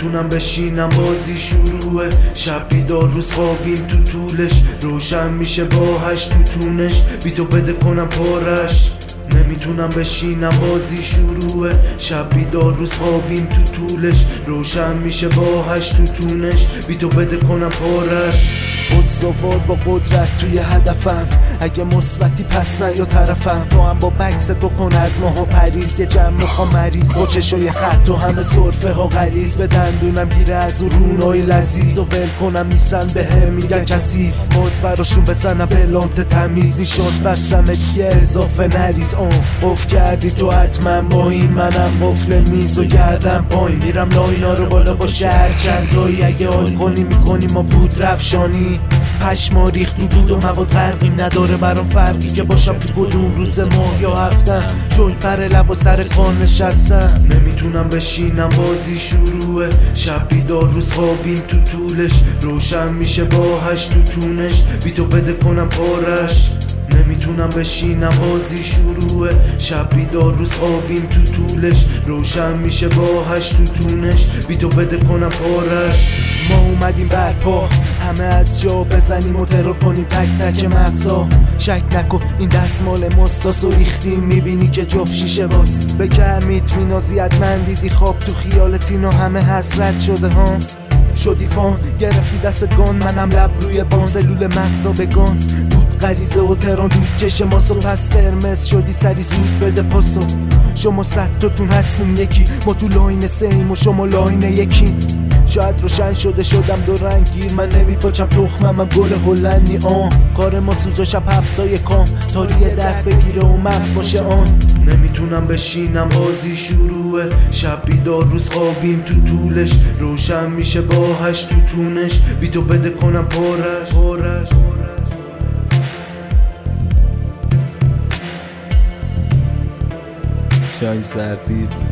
نمیتونم بشینم بازی شروعه، شب بیدار روز خوابیم تو طولش، روشن میشه با هشت تو تونش، بی تو بده کنم پارش. نمیتونم بشینم بازی شروعه، شب بیدار روز خوابیم تو طولش، روشن میشه با هشت تو تونش، بی تو بده کنم پارش. استوار با قدرت توی هدفم، اگه مثبتی پس نه یا طرفم، تو هم با بکست بکن از ماه و پریز، یه جمع میخوام مریض با چشای خط و همه صرفه ها غلیظ، به دندونم گیره از اون رونای لذیذ و ول کنم میسن به هم میگن کسی باز براشون بزنم پلانت تمیز، نیشان بستمش یه اضافه نریز. قف کردی تو حتما با این، منم قفل میز و گردم پایین، میرم لاینا رو بالا با شهر چندایی، اگه حال کنی میکنی ما پود رفشانی، پشما ریخت تو دود و مواد غرقیم، نداره برام فرقی که باشم تو کدوم روز ماه یا هفتم، جوی پر لب و سر کار نشستم. نمیتونم بشینم بازی شروعه، شب بیدار روز خوابیم تو طولش، روشن میشه با هشت تو تونش، بی تو بده کنم پارش. نمیتونم بشینم بازی شروعه، شب بیدار روز خوابیم تو طولش، روشن میشه با هشت تو تونش، بی تو بده کنم پارش. ما اومدیم برپا، همه از جا بزنیم و ترور کنیم تک تک مغزا، شک نکن این دستمال ماستاس و ریختیم میبینی که جفت شیشه باز، به گرمیت مینازیت من دیدی خواب تو خیالت اینا همه حسرت شده ها، شدی فان گرفتی دستت گان، منم لب روی بان، سلول مغزا بگان، دود غریزه و تران دود کش ماسو، پس قرمز شدی سری زود بده پاسو، شما صدتاتون هستین یکی، ما تو لاین سیم و شما لاین یکی، شاید روشن شدم دو رنگیر، من نمیپاچم تخمم گل هلندی، کار ما سوز و شب حبسای کام، تاریه درد بگیره و مغز باشه آن. نمیتونم بشینم بازی شروعه، شب بیدار روز خوابیم تو طولش، روشن میشه با هشت تو تونش، بی تو بده کنم پارش. شای زردی